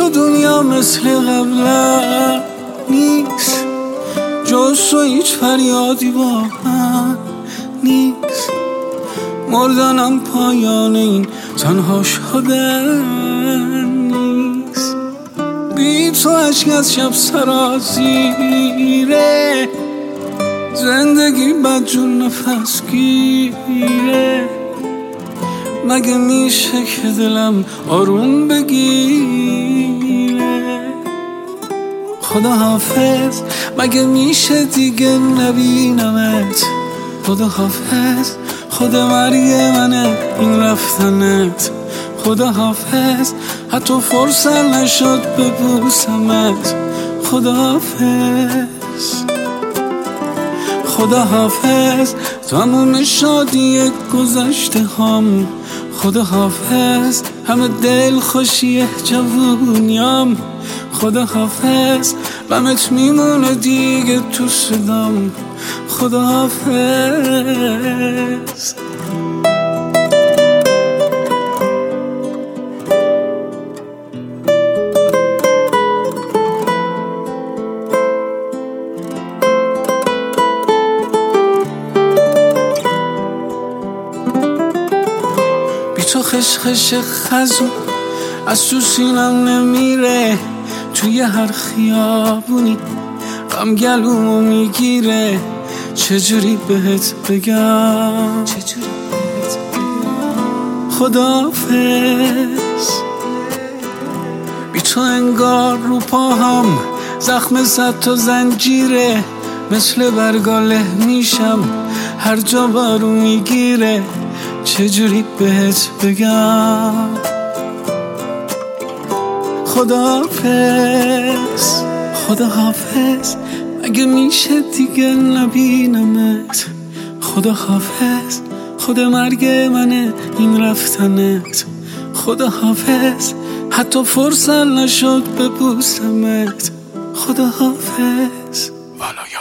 تو دنیا مثل قبلا نیست، جز تو هیچ فریادی با من نیست. مردنم پایان این تنها شدن نیست. بی تو عشق از شب سرازیره، زندگی بدجور نفس گیره. مگه میشه که دلم آروم بگیره؟ خدا حافظ، مگه میشه دیگه نبینمت؟ خدا حافظ، خود مرگ منه این رفتنت. خدا حافظ، حتی فرصت نشد ببوسمت. خدا حافظ، خدا حافظ، تموم شادی گذشته هام. خدا حافظ، همه دل خوشی جوونیام. خدا حافظ، غمت میمونه دیگه تو صدام. خدا حافظ. تو خشخش خزون از تو سینم نمیره، توی هر خیابونی غم گلومو میگیره. چجوری بهت بگم، خداحافظ. بی تو انگار رو پاهم زخم زد تا زنجیره، مثل برگاله میشم هر جا بارو میگیره. چجوری بهت بگم، خداحافظ. خدا حافظ، مگه میشه دیگه نبینمت؟ خدا حافظ، خود مرگ منه این رفتنت. خدا حافظ، حتی فرصت نشد ببوسمت. خدا حافظ.